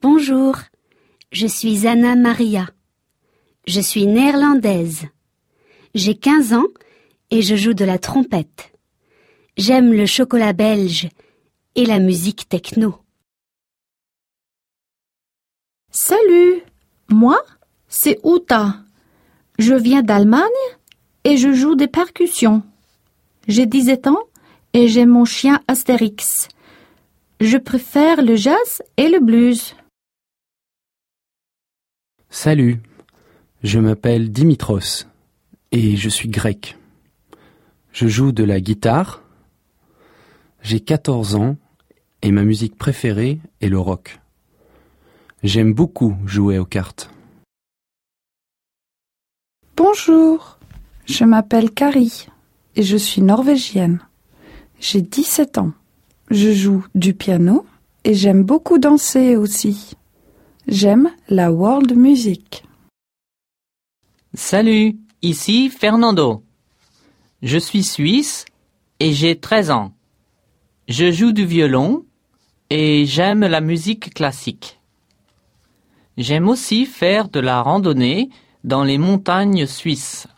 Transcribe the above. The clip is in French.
Bonjour, je suis Anna Maria. Je suis néerlandaise. J'ai 15 ans et je joue de la trompette. J'aime le chocolat belge et la musique techno. Salut, moi, c'est Uta. Je viens d'Allemagne et je joue des percussions. J'ai 17 ans et j'ai mon chien Astérix. Je préfère le jazz et le blues. Salut, je m'appelle Dimitros et je suis grec. Je joue de la guitare. J'ai 14 ans et ma musique préférée est le rock. J'aime beaucoup jouer aux cartes. Bonjour, je m'appelle Kari et je suis norvégienne. J'ai 17 ans. Je joue du piano et j'aime beaucoup danser aussi. J'aime la world music. Salut, ici Fernando. Je suis suisse et j'ai 13 ans. Je joue du violon et j'aime la musique classique. J'aime aussi faire de la randonnée dans les montagnes suisses.